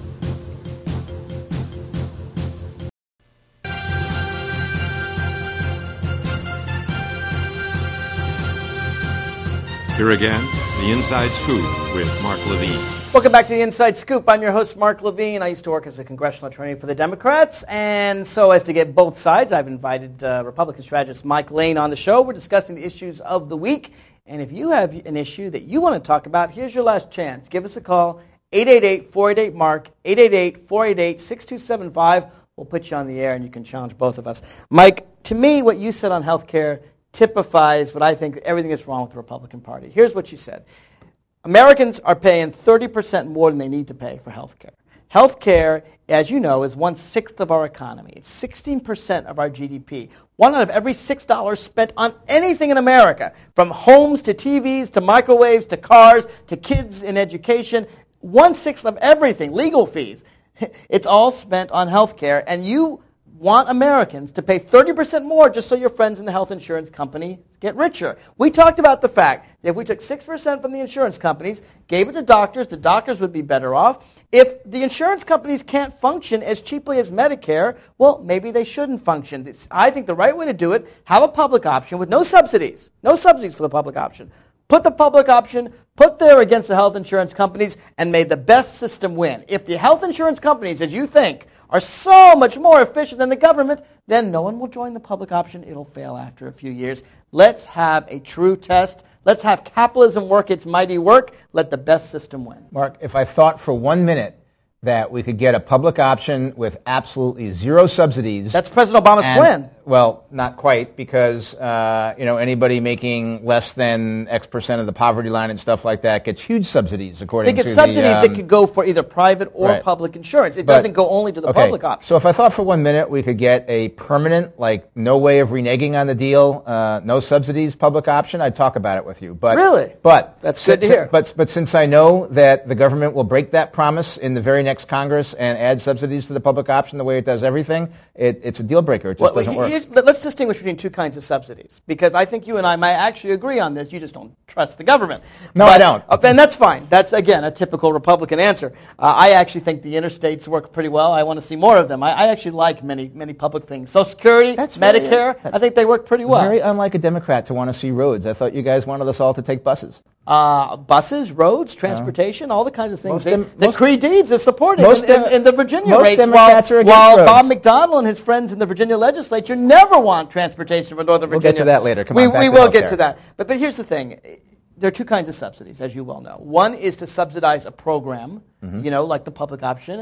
Here again, the Inside Scoop with Mark Levine. Welcome back to the Inside Scoop. I'm your host, Mark Levine. I used to work as a congressional attorney for the Democrats, and so as to get both sides, I've invited uh, Republican strategist Mike Lane on the show. We're discussing the issues of the week, and if you have an issue that you want to talk about, here's your last chance. Give us a call, eight eight eight, four eight eight, M A R K, eight eight eight, four eight eight, six two seven five. We'll put you on the air, and you can challenge both of us. Mike, to me, what you said on health care typifies what I think everything that's wrong with the Republican Party. Here's what you said. Americans are paying thirty percent more than they need to pay for health care. Health care, as you know, is one-sixth of our economy. It's sixteen percent of our G D P. One out of every six dollars spent on anything in America, from homes to T Vs to microwaves to cars to kids in education, one-sixth of everything, legal fees. It's all spent on health care, and you want Americans to pay thirty percent more just so your friends in the health insurance company get richer. We talked about the fact that if we took six percent from the insurance companies, gave it to doctors, the doctors would be better off. If the insurance companies can't function as cheaply as Medicare, well, maybe they shouldn't function. It's, I think the right way to do it, have a public option with no subsidies. No subsidies for the public option. Put the public option, put there against the health insurance companies, and made the best system win. If the health insurance companies, as you think, are so much more efficient than the government, then no one will join the public option. It'll fail after a few years. Let's have a true test. Let's have capitalism work its mighty work. Let the best system win. Mark, if I thought for one minute that we could get a public option with absolutely zero subsidies... That's President Obama's and, plan. Well, not quite, because uh, you know anybody making less than X percent of the poverty line and stuff like that gets huge subsidies, according to the... They get subsidies um, that could go for either private or right. public insurance. It but, doesn't go only to the okay, public option. So if I thought for one minute we could get a permanent, like no way of reneging on the deal, uh, no subsidies public option, I'd talk about it with you. But Really? But That's si- good to hear. But, but since I know that the government will break that promise in the very next Congress and add subsidies to the public option the way it does everything, it, it's a deal breaker. It just well, doesn't well, work. Let's distinguish between two kinds of subsidies, because I think you and I might actually agree on this. You just don't trust the government. No, but, I don't. Uh, and that's fine. That's, again, a typical Republican answer. Uh, I actually think the interstates work pretty well. I want to see more of them. I, I actually like many, many public things. Social Security, That's very- Medicare, I think they work pretty well. Very unlike a Democrat to want to see roads. I thought you guys wanted us all to take buses. Uh, buses, roads, transportation, all the kinds of things Most they, dem- that most- Creed Deeds is supporting most in, in, dem- in the Virginia most race. Democrats while are against while roads. Bob McDonnell and his friends in the Virginia legislature never want transportation for Northern We'll Virginia. get to that later. Come we on, back we to will healthcare. get to that. But, but here's the thing. There are two kinds of subsidies, as you well know. One is to subsidize a program, mm-hmm. you know, like the public option.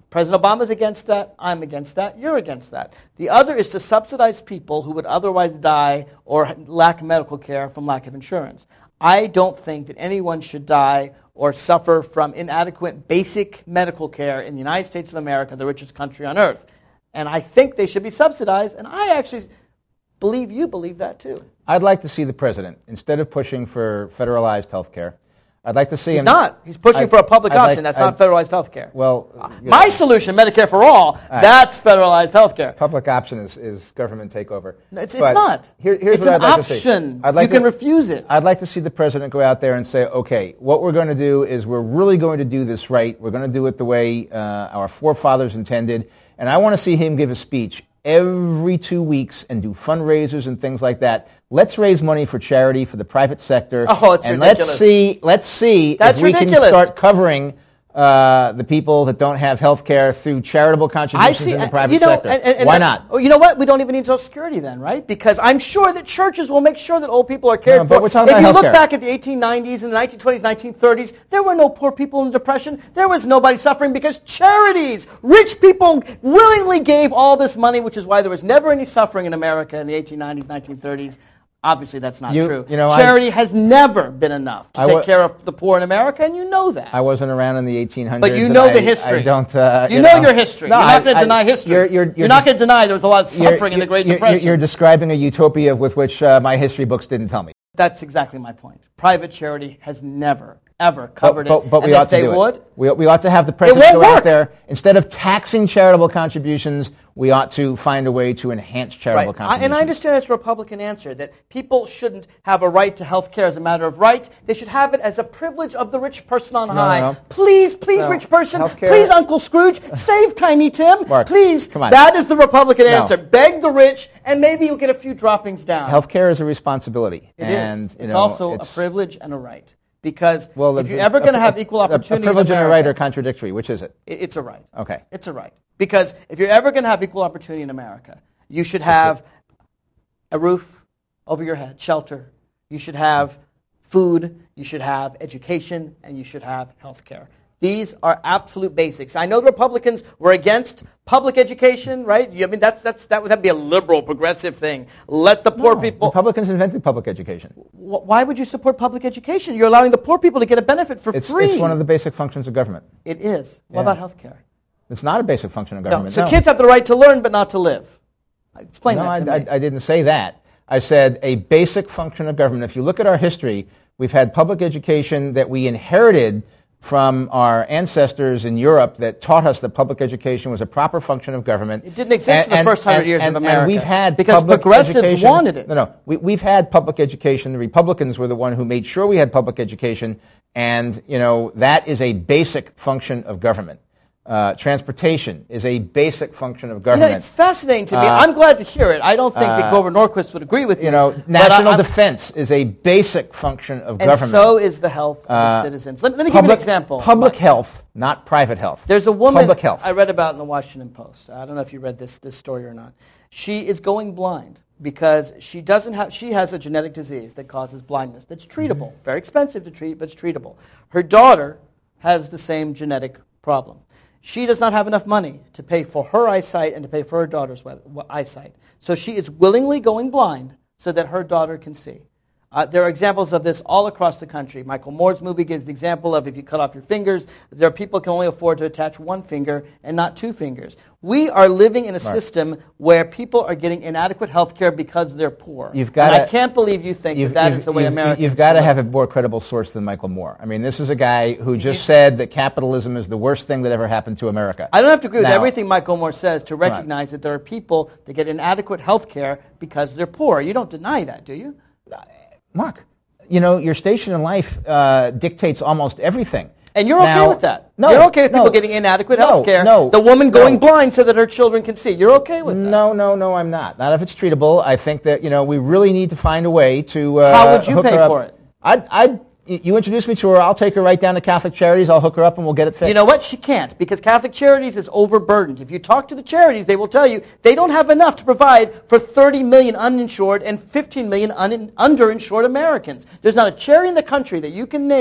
President Obama's against that. I'm against that. You're against that. The other is to subsidize people who would otherwise die or lack medical care from lack of insurance. I don't think that anyone should die or suffer from inadequate basic medical care in the United States of America, the richest country on earth. And I think they should be subsidized, and I actually believe you believe that too. I'd like to see the president, instead of pushing for federalized health care, I'd like to see He's him... He's not. He's pushing I'd, for a public I'd option. like, That's not I'd, federalized health care. Well, my know. solution, Medicare for all, right. That's federalized health care. Public option is, is government takeover. No, it's, it's not. Here, here's it's what an I'd like option. To see. I'd like you to, can refuse it. I'd like to see the president go out there and say, okay, what we're going to do is we're really going to do this right. We're going to do it the way uh, our forefathers intended. And I want to see him give a speech every two weeks and do fundraisers and things like that. Let's raise money for charity for the private sector. Oh, it's and ridiculous. let's see, let's see That's if we ridiculous. can start covering uh, the people that don't have health care through charitable contributions I see, in the private you know, sector. And, and, Why and, not? Oh, you know what? We don't even need Social Security then, right? Because I'm sure that churches will make sure that old people are cared no, for. But we're talking if about you look healthcare. back at the eighteen nineties and the nineteen twenties, nineteen thirties, there were no poor people in depression. There was nobody suffering because charities, rich people willingly gave all this money, which is why there was never any suffering in America in the eighteen nineties, nineteen thirties. Obviously, that's not You- true. you know, Charity has never been enough to I take wa- care of the poor in America, and you know that. I wasn't around in the eighteen hundreds. But you and know I- the history. I don't. Uh, you, you know, know your history. No, you're not I- going to I- deny history. you're- you're- you're not just- going to deny there was a lot of You're- suffering in the Great you're, Depression. You're describing a utopia with which uh, my history books didn't tell me. That's exactly my point. Private charity has never, ever covered but, it. But, but and we if ought to they do would, it. We, we ought to have the president won't go out work. there. Instead of taxing charitable contributions, we ought to find a way to enhance charitable right. I, contributions. and I understand that's a Republican answer, that people shouldn't have a right to health care as a matter of right. They should have it as a privilege of the rich person on No, high. no, no. Please, please, No. rich person, Healthcare- please, Uncle Scrooge, save Tiny Tim. Mark, please. come on. That is the Republican No. answer. Beg the rich, and maybe you'll get a few droppings down. Healthcare is a responsibility. It and, is. You It's know, also it's, a privilege and a right. Because well, if the- you're ever a- going to a- have equal a- opportunity A privilege in and a America, right are contradictory. Which is it? it- it's a right. Okay. It's a right. Because if you're ever going to have equal opportunity in America, you should have a roof over your head, shelter. You should have food. You should have education. And you should have health care. These are absolute basics. I know the Republicans were against public education, right? I mean, that's, that's, that would have to be a liberal, progressive thing. Let the poor No, people... Republicans invented public education. Wh- Why would you support public education? You're allowing the poor people to get a benefit for It's, free. it's one of the basic functions of government. It is. What Yeah. about health care? It's not a basic function of No. government. So kids have the right to learn but not to live. Explain No, that to I, me. I, I didn't say that. I said a basic function of government. If you look at our history, we've had public education that we inherited from our ancestors in Europe that taught us that public education was a proper function of government. It didn't exist in the first hundred years and, of America. And we've had because public progressives education. wanted it. No, no. We, we've had public education. The Republicans were the one who made sure we had public education, and you know that is a basic function of government. Uh, transportation is a basic function of You government. know, it's fascinating to me. Uh, I'm glad to hear it. I don't think that Grover Norquist would agree with you. You know, but national I- I'm- defense is a basic function of and government. so is the health of Uh, its citizens. Let, let me public, give you an example. Public My- health, not private health. There's a woman Public health. I read about in the Washington Post. I don't know if you read this, this story or not. She is going blind because she doesn't have, she has a genetic disease that causes blindness that's treatable. Very expensive to treat, but it's treatable. Her daughter has the same genetic problem. She does not have enough money to pay for her eyesight and to pay for her daughter's we- we- eyesight. So she is willingly going blind so that her daughter can see. Uh, there are examples of this all across the country. Michael Moore's movie gives the example of if you cut off your fingers, there are people who can only afford to attach one finger and not two fingers. We are living in a Mark. system where people are getting inadequate health care because they're poor. You've and gotta- I can't believe you think that You've, that you've- is the way you've- Americans You've got to live. have a more credible source than Michael Moore. I mean, this is a guy who just said that capitalism is the worst thing that ever happened to America. I don't have to agree with Now- everything Michael Moore says to recognize that there are people that get inadequate health care because they're poor. You don't deny that, do you? Mark, you know, your station in life uh, dictates almost everything. And you're okay Now- with that? No. You're okay with no, people getting inadequate no, health care? No. The woman going no. blind so that her children can see. You're okay with that? No, no, no, I'm not. Not if it's treatable. I think that, you know, we really need to find a way to uh, How would you hook pay her up. for it? I'd, I'd, you introduce me to her, I'll take her right down to Catholic Charities, I'll hook her up and we'll get it fixed. You know what? She can't because Catholic Charities is overburdened. If you talk to the charities, they will tell you they don't have enough to provide for thirty million uninsured and fifteen million un- underinsured Americans. There's not a charity in the country that you can name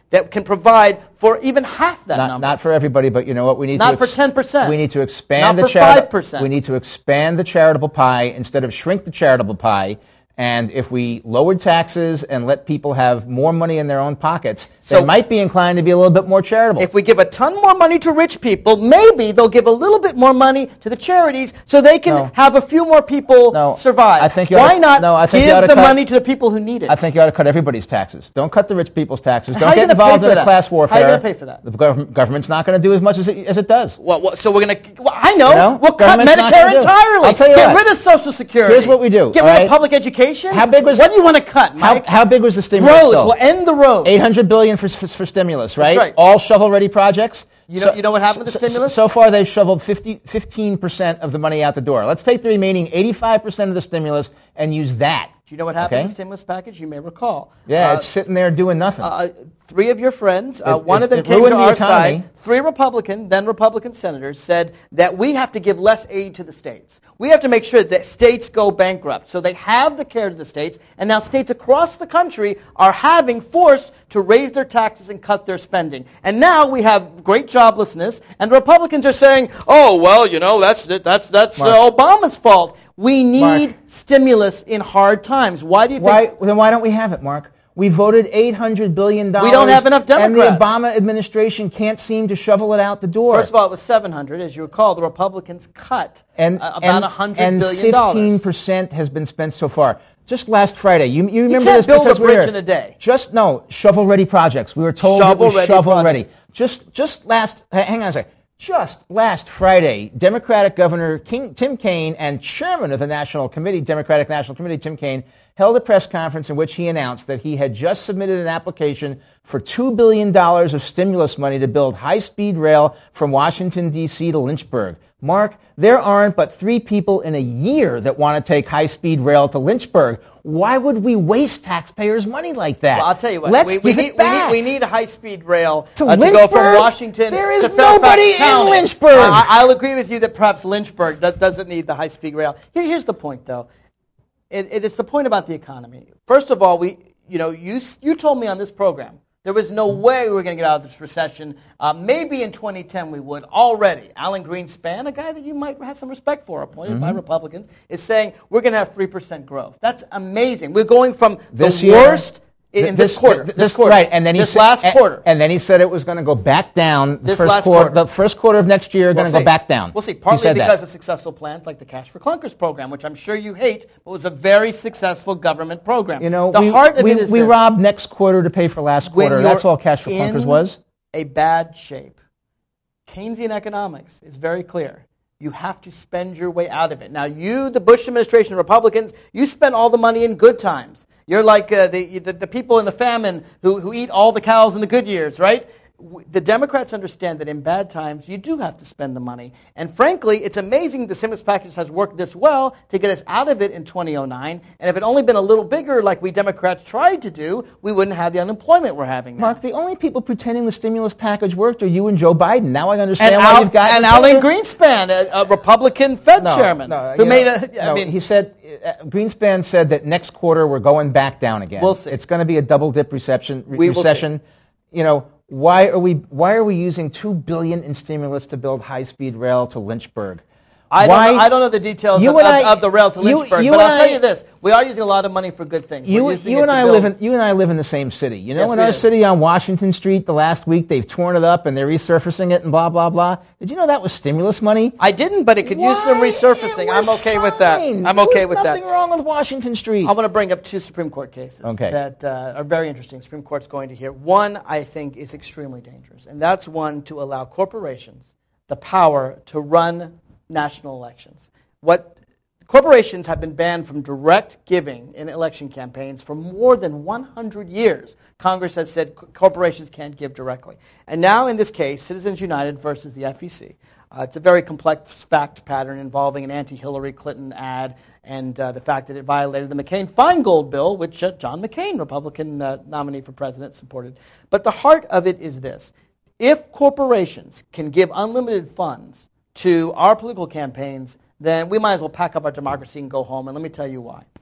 that can provide for even half that not, number. Not for everybody, but you know what? We need not to for ten percent. We need to expand not the for charitable. five percent. We need to expand the charitable pie instead of shrink the charitable pie. And if we lowered taxes and let people have more money in their own pockets, So- they might be inclined to be a little bit more charitable. If we give a ton more money to rich people, maybe they'll give a little bit more money to the charities so they can No. have a few more people No. survive. I think you Why oughta- not no, I think you give oughta the cut- money to the people who need it? I think you ought to cut everybody's taxes. Don't cut the rich people's taxes. How Don't are you get gonna pay involved for in a that? class How are you warfare. gonna pay for that? The gov- government's not going to do as much as it, as it does. Well, well, so we're going to, well, I know, You know, we'll cut government's not Medicare gonna do it. entirely. I'll tell you Get what. rid of Social Security. Here's what we do, Get all rid right? of public education. How big was What the- do you want to cut, How, Mike? how big was the stimulus roads. bill? We'll end the roads. eight hundred billion dollars for, for, for stimulus, right? right. All shovel-ready projects. You know- you know what happened with the so- stimulus? So far, they've shoveled fifty, fifteen percent of the money out the door. Let's take the remaining eighty-five percent of the stimulus and use that. Do you know what happened Okay? in the stimulus package? You may recall. Yeah, Uh, it's sitting there doing nothing. Uh, three of your friends, uh, It- one it- of them it came to ruined the our economy. side, three Republican, then Republican senators said that we have to give less aid to the states. We have to make sure that states go bankrupt. So they have the care to the states, and now states across the country are having forced to raise their taxes and cut their spending. And now we have great joblessness, and the Republicans are saying, oh, well, you know, that's, that's, that's uh, Mark. Obama's fault. We need Mark. stimulus in hard times. Why do you think... Why, then why don't we have it, Mark? We voted eight hundred billion dollars. We don't have enough And the Democrats. Obama administration can't seem to shovel it out the door. First of all, it was seven hundred. As you recall, the Republicans cut and, uh, about and, one hundred and billion dollars. fifteen percent has been spent so far. Just last Friday, you, you remember can't this build a because we bridge were in a day. Just no shovel-ready projects. We were told it was Shovel-ready shovel-ready. projects. Just just last, h- hang on a second. Just last Friday, Democratic Governor King, Tim Kaine and Chairman of the National Committee, Democratic National Committee, Tim Kaine, held a press conference in which he announced that he had just submitted an application for two billion dollars of stimulus money to build high-speed rail from Washington, D C to Lynchburg. Mark, there aren't but three people in a year that want to take high-speed rail to Lynchburg. Why would we waste taxpayers' money like that? Well, I'll tell you what. Let's we, we give need, it back. We need, we need a high-speed rail To uh, to go from Lynchburg? Washington There is to Fairfax nobody in County. Lynchburg. I, I'll agree with you that perhaps Lynchburg do- doesn't need the high-speed rail. Here, here's the point, though. It, it is the point about the economy. First of all, we, you know, you s- you told me on this program there was no way we were going to get out of this recession. Uh, maybe in twenty ten we would already. Alan Greenspan, a guy that you might have some respect for, appointed Mm-hmm. by Republicans, is saying we're going to have three percent growth. That's amazing. We're going from This the year, worst in th- this, quarter. th- This, quarter. Right, and then he this said, last and, quarter. and then he said it was going to go back down. The This first last quarter, quarter. the first quarter of next year, We'll going to go see. back down. We'll see. He Partly said because that. of successful plans like the Cash for Clunkers program, which I'm sure you hate, but was a very successful government program. You know, the we, heart of we, it is we this. robbed next quarter to pay for last When quarter. you're That's all Cash for Clunkers in was. a bad shape. Keynesian economics is very clear. You have to spend your way out of it. Now, you, the Bush administration, Republicans, you spend all the money in good times. You're like uh, the, the the people in the famine who, who eat all the cows in the good years, right? W- The Democrats understand that in bad times, you do have to spend the money. And frankly, it's amazing the stimulus package has worked this well to get us out of it in two thousand nine. And if it had only been a little bigger like we Democrats tried to do, we wouldn't have the unemployment we're having now. Mark, the only people pretending the stimulus package worked are you and Joe Biden. Now I understand and why Al, you've got and Alan Greenspan, a, a Republican Fed No, chairman, no, who you made know, a. I no, mean, he said uh, Greenspan said that next quarter we're going back down again. We'll see. It's going to be a double dip recession. Re- We will see. recession. You know, why are we why are we using two billion in stimulus to build high speed rail to Lynchburg? I don't, Why- know, I don't know the details You of, and of, I- of the rail to you- Lynchburg, you but and I'll tell I- you this: we are using a lot of money for good things. You, We're using you it and to I build- live in you and I live in the same city. You know, Yes, in we our do. city on Washington Street, the last week they've torn it up and they're resurfacing it and blah blah blah. Did you know that was stimulus money? I didn't, but it could use some Why? resurfacing. It I'm was okay with that. fine. I'm There okay was with that. nothing wrong with Washington Street. I want to bring up two Supreme Court cases Okay. that uh, are very interesting. Supreme Court's going to hear. One, I think, is extremely dangerous, and that's one to allow corporations the power to run national elections. What corporations have been banned from direct giving in election campaigns for more than one hundred years. Congress has said co- corporations can't give directly. And now in this case, Citizens United versus the F E C. Uh, it's a very complex fact pattern involving an anti-Hillary Clinton ad and uh, the fact that it violated the McCain-Feingold bill, which uh, John McCain, Republican uh, nominee for president, supported. But the heart of it is this. If corporations can give unlimited funds to our political campaigns, then we might as well pack up our democracy and go home. And let me tell you why.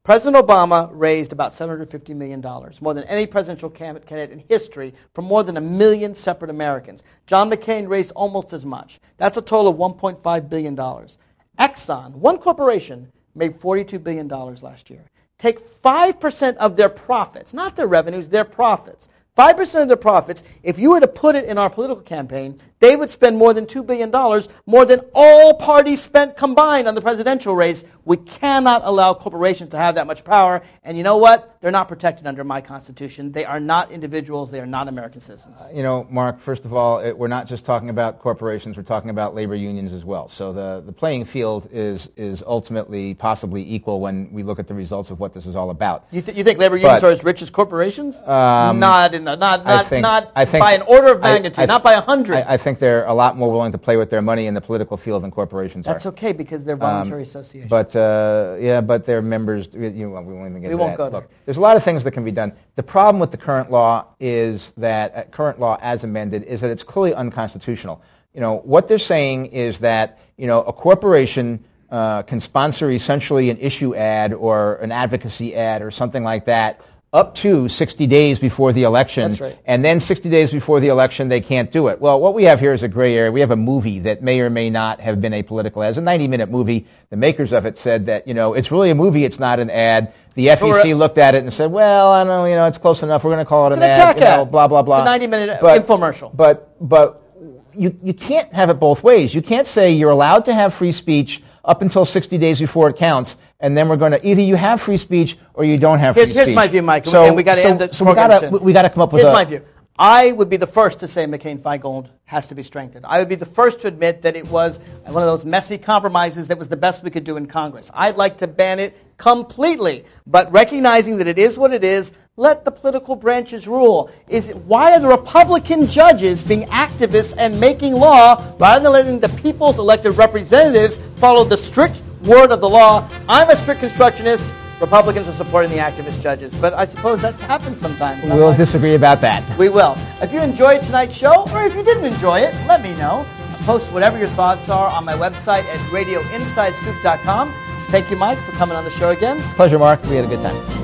President Obama raised about seven hundred fifty million dollars, more than any presidential candidate in history, for more than a million separate Americans. John McCain raised almost as much. That's a total of one point five billion dollars. Exxon, one corporation, made forty-two billion dollars last year. Take five percent of their profits, not their revenues, their profits. five percent of their profits, if you were to put it in our political campaign, they would spend more than two billion dollars, more than all parties spent combined on the presidential race. We cannot allow corporations to have that much power. And you know what? They're not protected under my Constitution. They are not individuals. They are not American citizens. Uh, you know, Mark, first of all, it, we're not just talking about corporations. We're talking about labor unions as well. So the, the playing field is is ultimately possibly equal when we look at the results of what this is all about. You, th- you think labor unions but, are as rich as corporations? Um, not in the, not not, think, not think, by an order of magnitude, I, I, not by a hundred. I, I think they're a lot more willing to play with their money in the political field than corporations That's are. That's okay because they're voluntary um, associations. But uh, yeah, but their members. You know, we won't even get we into won't that. go there. Look, there's a lot of things that can be done. The problem with the current law is that uh, current law as amended is that it's clearly unconstitutional. You know, what they're saying is that you know a corporation uh, can sponsor essentially an issue ad or an advocacy ad or something like that up to sixty days before the election. That's right. And then sixty days before the election, they can't do it. Well, what we have here is a gray area. We have a movie that may or may not have been a political ad. It's a ninety-minute movie. The makers of it said that, you know, it's really a movie, it's not an ad. The F E C looked at it and said, well, I don't know, you know, it's close enough. We're going to call it it's an, an ad. attack You know, ad. blah, blah, blah. It's a ninety-minute but, infomercial. But, but you, you can't have it both ways. You can't say you're allowed to have free speech up until sixty days before it counts, and then we're going to either you have free speech or you don't have free here's, speech. Here's my view, Mike. So, and we got to so, end the so we program got soon. to we got to come up with. Here's a, my view. I would be the first to say McCain-Feingold has to be strengthened. I would be the first to admit that it was one of those messy compromises that was the best we could do in Congress. I'd like to ban it completely, but recognizing that it is what it is, let the political branches rule. Is it, why are the Republican judges being activists and making law rather than letting the people's elected representatives follow the strict word of the law? I'm a strict constructionist. Republicans are supporting the activist judges, but I suppose that happens sometimes. We'll disagree about that. We will. If you enjoyed tonight's show, or if you didn't enjoy it, let me know. Post whatever your thoughts are on my website at radio inside scoop dot com. Thank you, Mike, for coming on the show again. Pleasure, Mark. We had a good time.